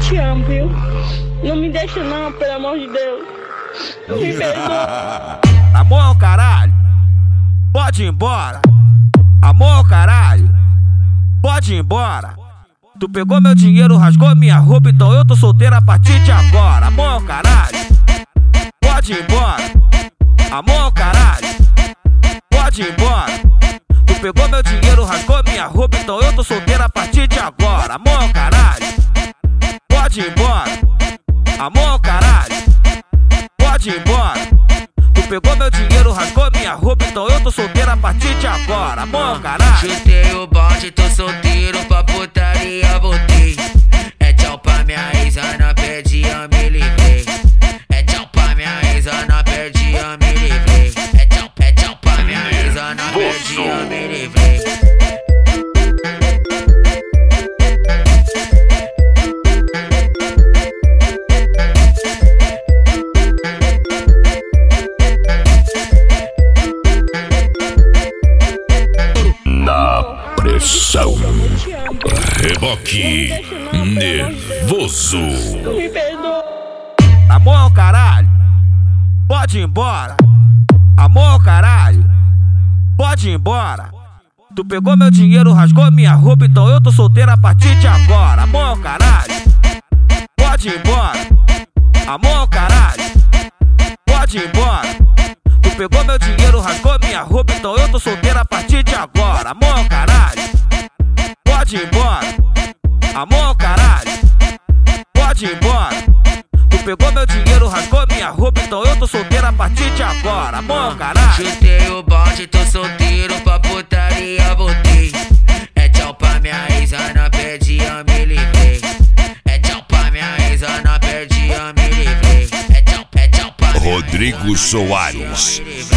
te amo, viu? Não me deixa não, pelo amor de Deus. Me perdoa. Amor, caralho, pode ir embora. Amor, caralho, pode ir embora. Tu pegou meu dinheiro, rasgou minha roupa, então eu tô solteiro a partir de agora. Amor, caralho, pode ir embora. Amor, caralho, pode ir embora. Tu pegou meu dinheiro, rasgou minha roupa, então eu tô solteiro a partir de agora. Amor, caralho, pode ir embora. Amor, caralho, pode ir embora. Tu pegou meu dinheiro, rasgou minha roupa, então eu tô solteiro a partir de agora. Amor, caralho. Chutei o balde, tô solteiro, pra putaria voltei. É tchau pra minha ex, Ana, perdi, eu me livrei. É tchau pra minha ex, Ana, perdi, eu me livrei. É tchau pra minha ex, Ana, perdi, eu me livrei. Pressão, reboque, nervoso. Me perdoa. Amor, caralho, pode ir embora. Amor, caralho, pode ir embora. Tu pegou meu dinheiro, rasgou minha roupa, então eu tô solteiro a partir de agora. Amor, caralho, pode ir embora. Amor, caralho, pode ir embora. Tu pegou meu dinheiro, rasgou minha roupa, então eu tô solteiro a partir de agora. Amor, caralho, pode ir embora. Amor, caralho, pode ir embora. Tu pegou meu dinheiro, rasgou minha roupa, então eu tô solteiro a partir de agora. Amor, caralho. Chutei o balde, tô solteiro, pra putaria voltei. É tchau pra minha ex, Ana, perdi, eu me livrei. É tchau pra minha ex, Ana, perdi, eu me livrei. É tchau pra minha Rodrigo Soares.